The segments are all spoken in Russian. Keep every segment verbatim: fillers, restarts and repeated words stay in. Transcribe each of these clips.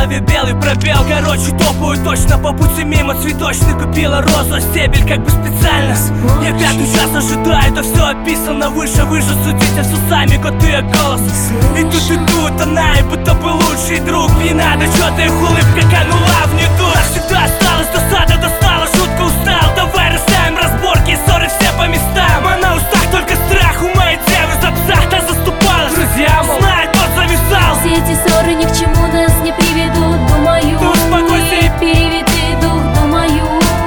голове белый пробел. Короче, топаю точно по пути мимо цветочный. Купила розу, а стебель как бы специально. Я пятый час ожидаю, это все описано выше, выше. Судите все сами, коты я голос. И тут, и тут она, и будто бы лучший друг. Не надо, что-то их улыбка канула в недуг. Навсегда осталась досада, достала, жутко устал. Давай расставим разборки, ссоры все по местам. А на устах только страх, у моей девы за пса-то заступалась. Друзья, мол, знает, тот завязал. Все эти ссоры ни к чему нас не приведут, думаю. Ты успокойся и переведи дух, думаю.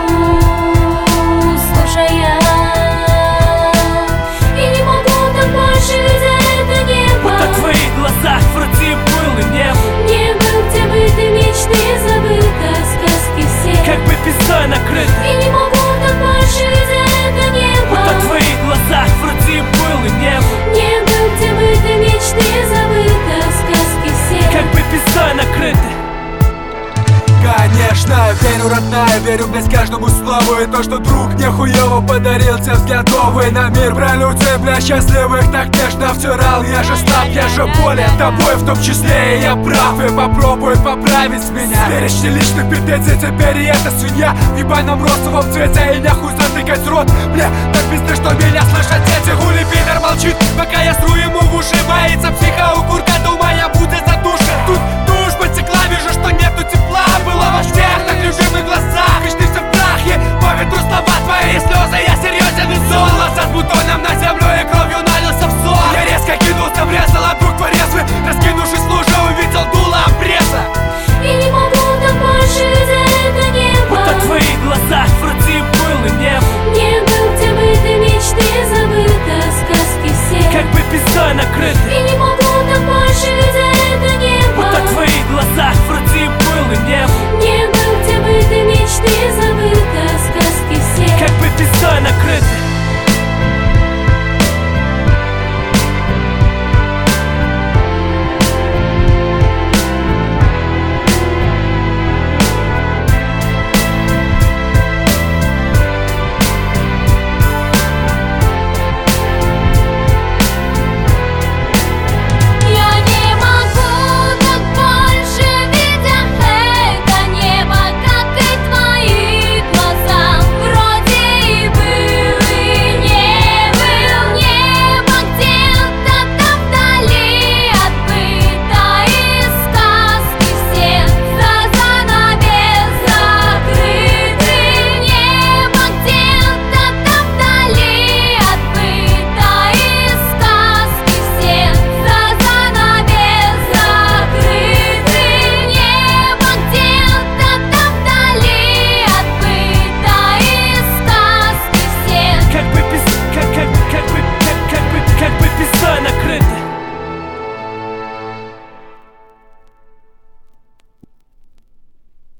Слушай, я и не могу так больше, ведь это небо. Вот в твоих глазах вроде был и не был. Не был, где бы ты мечты забыта, сказки все Как бы пизтой накрыто. и не могу так больше, ведь это небо. Вот в твоих глазах вроде был и не был. Не был, где бы ты мечты забыта, сказки все Как бы пизтой накрыто. Конечно, верю, родная, верю, блядь, каждому слову. И то, что друг мне хуёво подарил тебе взгляд новый на мир. Про людей, бля, счастливых так нежно втирал. Я же слаб, я же болен, тобой в том числе. И я прав, и попробую поправить меня. Перечни личных претензий, теперь и эта свинья в ебаном розовом цвете. И нахуй затыкать рот, бля, так пизды, что меня слышат дети. Хули пидор молчит, пока я сру ему в уши. Боится психа, укурка, думая, будет